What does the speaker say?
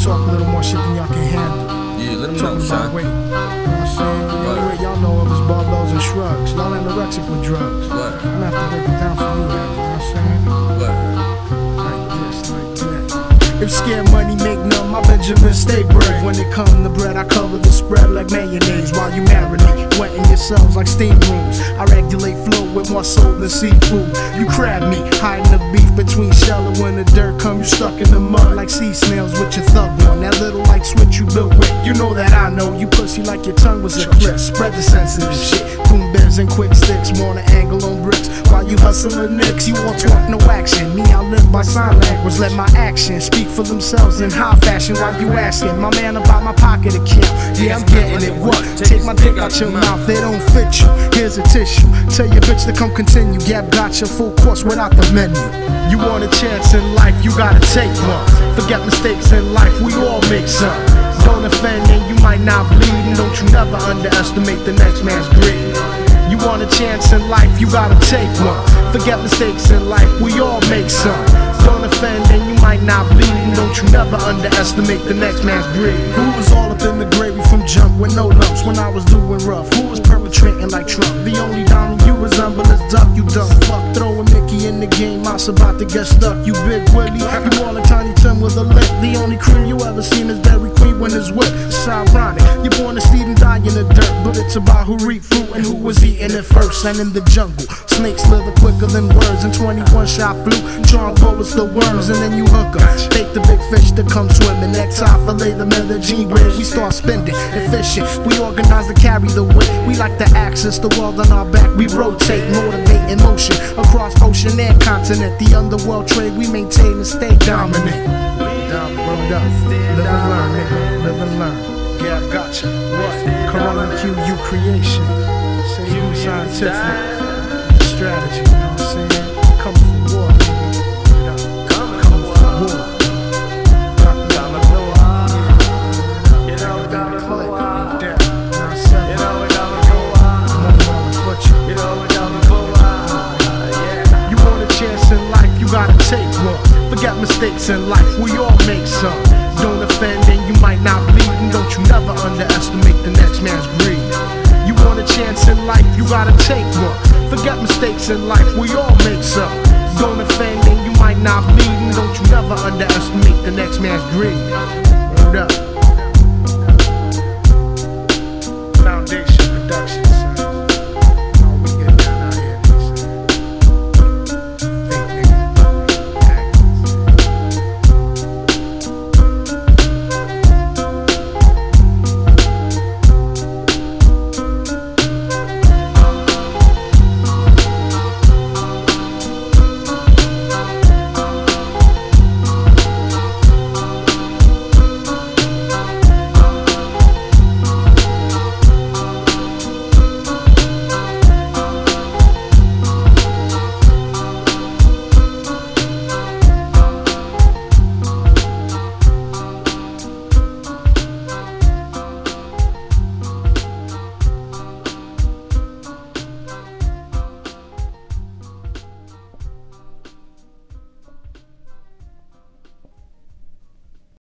talk a little more shit than y'all can handle. Yeah, let them Talking know, about son. weight. You know what I'm saying? Anyway, y'all know of us barbells and shrugs. Y'all anorexic with drugs. What? I'm gonna have to break it down for you guys, you know what I'm saying? What? Like this, like that. If scared money make none, my Benjamin stay brave. When it come to bread, I cover the spread like mayonnaise. While you marinate, wetting yourselves like steam rooms. I regulate flow with more soul than seafood. You crab me, hiding the beef between shallow and the dirt. Come you stuck in the mud like sea snails with your thug on. That little light switch you built with. You know that I know. You pussy like your tongue was a clip. Spread the sensitive shit. Boom bears and quick sticks. Wanna angle on bricks while you hustling nicks. You want talk, no action. Me, I live by sign language. Let my actions speak for themselves in high fashion. While you asking my man about my pocket account. Yeah, I'm getting it. What? Take my dick out your mouth. They don't fit you. Here's a tissue. Tell your bitch to come continue. Gap got your full course without the menu. You want a chance in life, you gotta take one. Forget mistakes in life, we all make some. Don't offend and you might not bleed. And don't you never underestimate the next man's greed. You want a chance in life, you gotta take one. Forget mistakes in life, we all make some. Don't offend and you might not bleed. And don't you never underestimate the next man's greed. Who was all up in the gravy from jump with no lumps when I was doing rough? Who was perpetrating like Trump? The only diamond you resemble is duck, you dumb fuck. Throwing Mickey in the game, mouse about to get stuck. You big Willie, you all a Tiny Tim with a lip. The only cream you ever seen is Dairy Queen when it's whipped. It's ironic, you're born to seed and die in the dirt. But it's about who reaped fruit and who was eating it first. And in the jungle, snakes slither quicker than words. And 21 shot flew, John bullets the worms. And then you hook up, take the big fish to come swimming. Next time fillet the Medellin bread. We start spending and fishing. We organize to carry the weight. We like to access the world on our back. We rotate, motivate in motion across ocean and continent. The underworld trade we maintain and stay dominant. Word up, live and learn, nigga, live and learn. Yeah, I gotcha. What? Corona QU creation. Say you scientific strategy. You know what I'm saying? Come for war, nigga. Come for war. You gotta take one. Forget mistakes in life, we all make some. Don't offend and you might not bleed. And don't you never underestimate the next man's greed. You want a chance in life, you gotta take one. Forget mistakes in life, we all make some. Don't offend and you might not bleed. And don't you never underestimate the next man's greed. Word up.